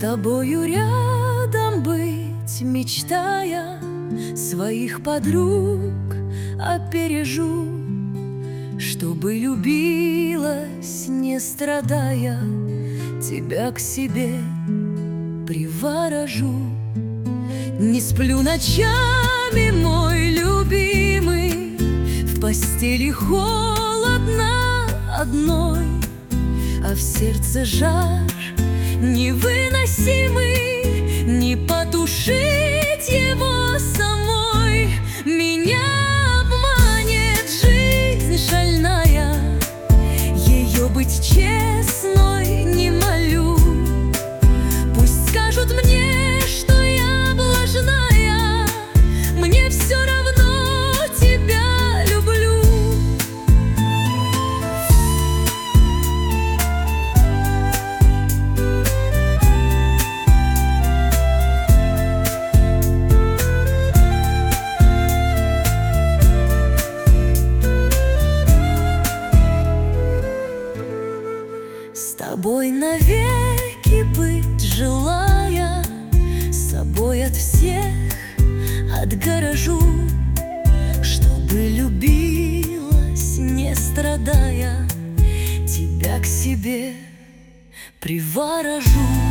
тобою рядом быть, мечтая, своих подруг опережу, чтобы любилась, не страдая, тебя к себе приворожу. Не сплю ночами, мой любимый, в постели холодно одной, а в сердце жар невыносимый, не потушить его самой. Меня обманет жизнь шальная, ее быть честной не молю. Пусть скажут мне, что я блажная, мне все равно, тебя люблю. С тобой навеки быть желая, собой от всех отгорожу, чтобы любилась, не страдая, тебя к себе приворожу.